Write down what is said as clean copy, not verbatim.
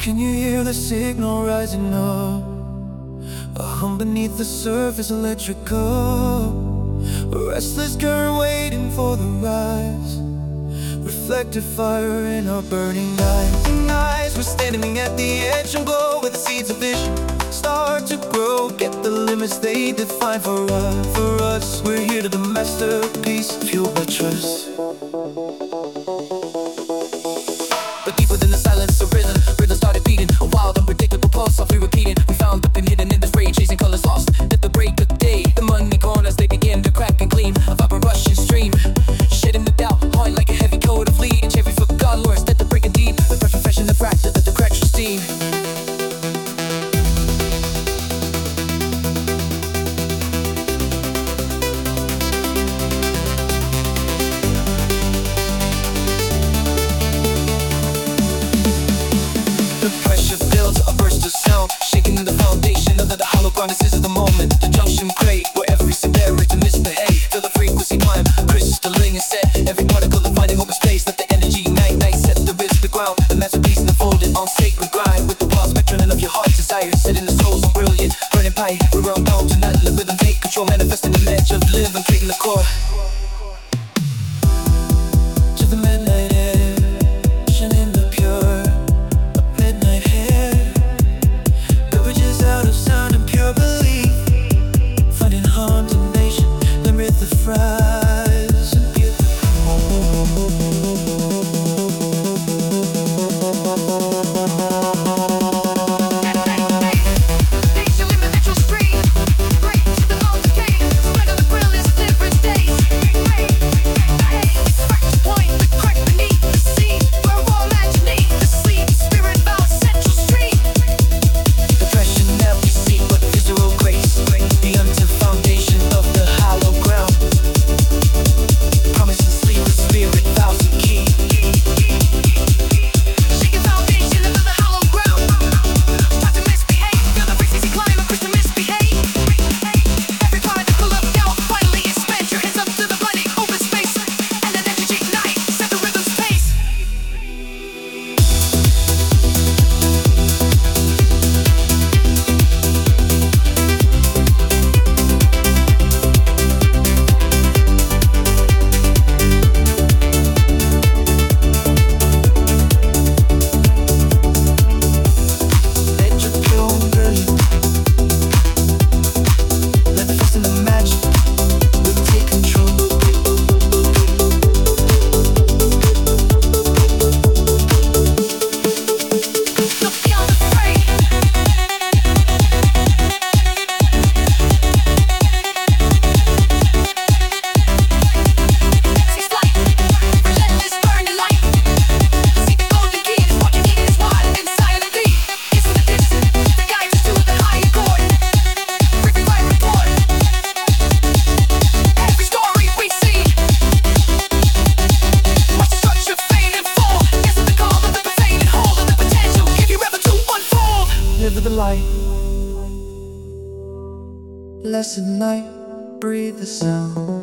Can you hear the signal rising up? A hum beneath the surface, electrical. A restless current waiting for the rise. Reflected fire in our burning eyes. We're standing at the edge and glow where the seeds of vision start to grow. Get the limits they define for us. We're here to the masterpiece, fueled by trust. But deep within the silence, a rhythm started beating. A wild, unpredictable pulse, softly repeating. We found nothing hidden in this rage, chasing colors lost. At the break of day, the money corners, they begin to crack and gleam. A vibrant rushing stream, shedding the doubt, hauling like a heavy coat of lead. And every forgotten lore, that the breaking deep. With profession and practice, that the cracks will steam. The pressure builds, a burst of sound, shaking in the foundation of the hollow ground. This is the moment, the junction crate, where every severity misbehave. Feel the frequency climb, crystalline and set. Every particle dividing open space, let the energy ignite. Set the risk, the ground, the masterpiece unfolded on sacred grind. With the wild spectrum of your heart's desire, setting the souls on brilliant, burning pipe. We're on down to not let rhythm take control, manifesting the edge of living, creating the core. To the midnight air, shining the pure. Out of sound and pure belief, finding harm to nation, limit the fries and live the light. Less at night, breathe the sound.